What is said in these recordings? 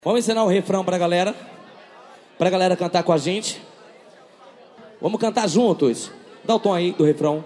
Vamos ensinar o refrão pra galera cantar com a gente. Vamos cantar juntos. Dá o tom aí do refrão.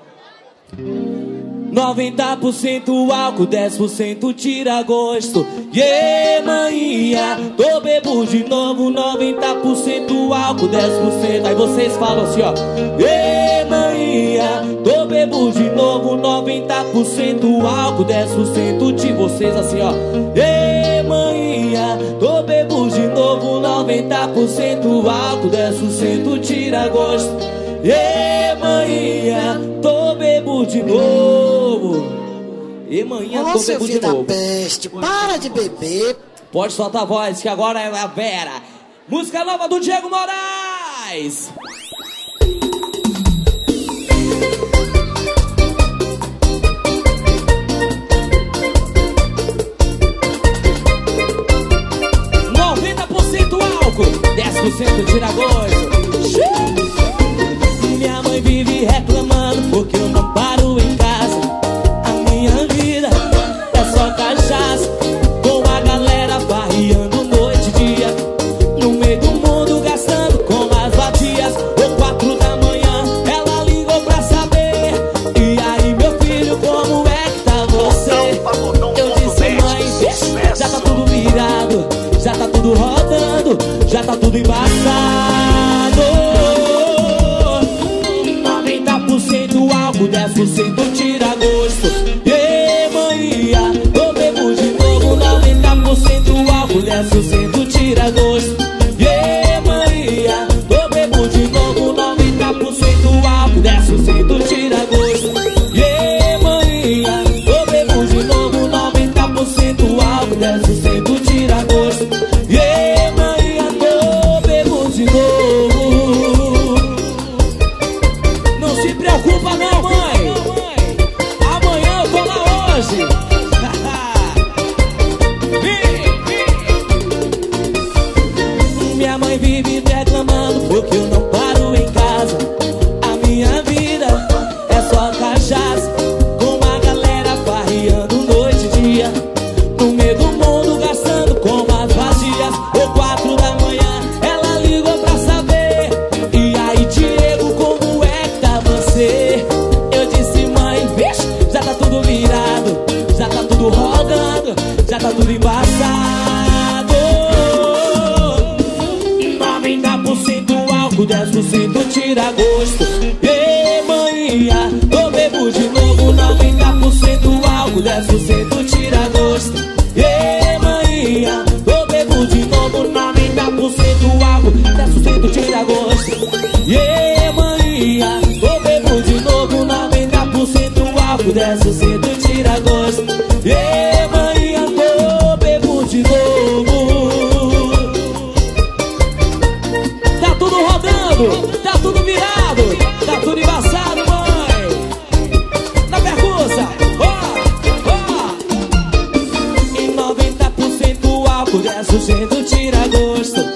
90% álcool, 10% tira gosto. Yeah, maninha, tô bebo de novo. 90% álcool, 10%. Aí vocês falam assim, ó. Yeah, maninha, tô bebo de novo. 90% álcool, 10% tira. Vocês assim, ó. Yeah, maninha, tô bebo de novo. 90% álcool, 10% tira gosto. E manhã, tô bebo de novo. E manhã, tô bebo de novo. Da peste, para de beber. Pode soltar a voz, que agora é a Vera. Música nova do Diego Moraes. Álcool, 10% tira gosto. Minha mãe vive reclamando porque eu não paro em casa. A minha vida é só cachaça, com a galera farreando noite e dia, no meio do mundo gastando com as vadias. Ou 4 da manhã ela ligou pra saber: e aí meu filho, como é que tá você? Eu disse: mãe, já tá tudo virado, já tá tudo rodando, já tá tudo embaçado. 90% álcool, 10% tira gosto. E manhã, tô bebo de novo. 90% álcool, 10% tira gosto. E manhã, tô bebo de novo. 90% álcool, 10% tira gosto. E manhã, tô bebo de novo. 90% álcool, 10% tira gosto. E manhã, tô bebo de novo. Não se preocupa não, mãe, amanhã eu tô lá hoje. Minha mãe vive me reclamando porque eu não paro em casa. A minha vida é só cachaça, com a galera farreando noite e dia, no meio do mundo gastando com as vazias. Ou 4 da manhã ela ligou pra saber: e aí Diego, como é que tá você? Eu disse: mãe, bicho, já tá tudo virado, já tá tudo rodando, já tá tudo embaçado. 90% álcool, 10% tira gosto. E manhã, tô bebo de novo. 90% álcool, 10% tira gosto. E manhã, tô bebo de novo. 90% álcool, 10% tira gosto. E manhã, tô bebo de novo. 90% álcool, 10% tira gosto. E manhã, tô bebo de novo. Tá tudo rodando, tá tudo virado, tá tudo embaçado, mãe. Na percussa, ó. E 90% álcool, 10% tira gosto.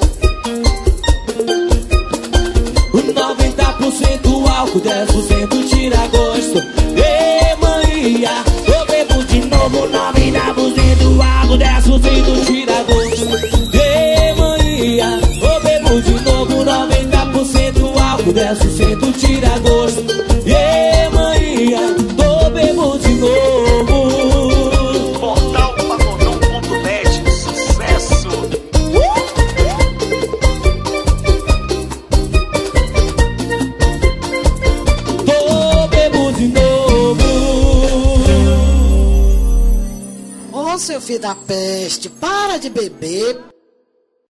90% álcool, 10% tira gosto. E manhã, eu bebo de novo. 90% álcool, 10% tira gosto. E manhã, eu bebo de novo. 90% álcool, 10% tira gosto. E manhã, tô bebo de novo. Portal Pagodão.net, sucesso! Tô bebo de novo. Ô, seu filho da peste, para de beber.